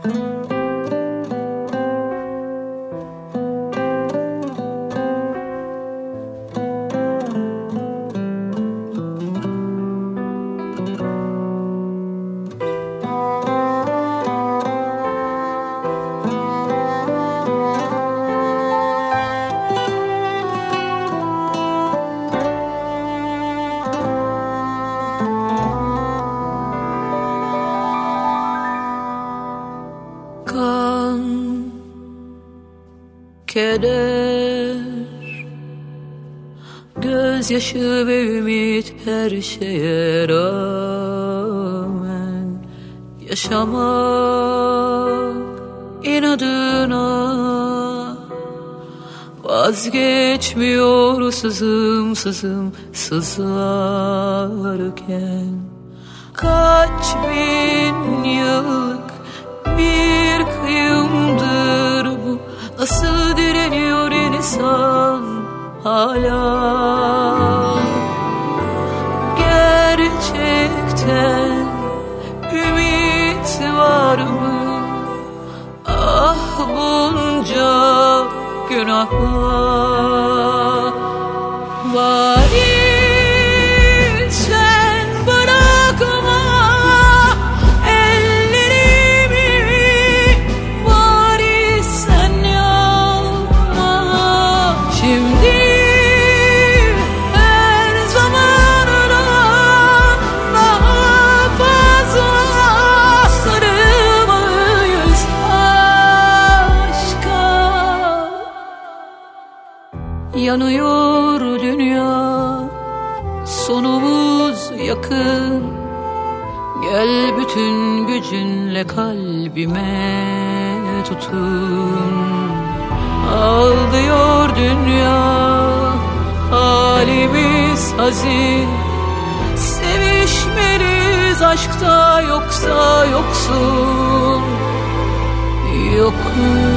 Kan, keder, gözyaşı ve ümit her şeye rağmen yaşamak inadına vazgeçmiyor sızım sızım sızarken. Kaç bin yıllık bir kıyımdır bu, nasıl direniyor insan hala? Gerçekten ümit var mı? Ah bunca günahlar var. Sen bırakma yanıyor dünya, sonumuz yakın. Gel bütün gücünle kalbime tutun. Ağlıyor dünya, halimiz hazin. Sevişmeliyiz aşkta, yoksa yoksun, yokuz.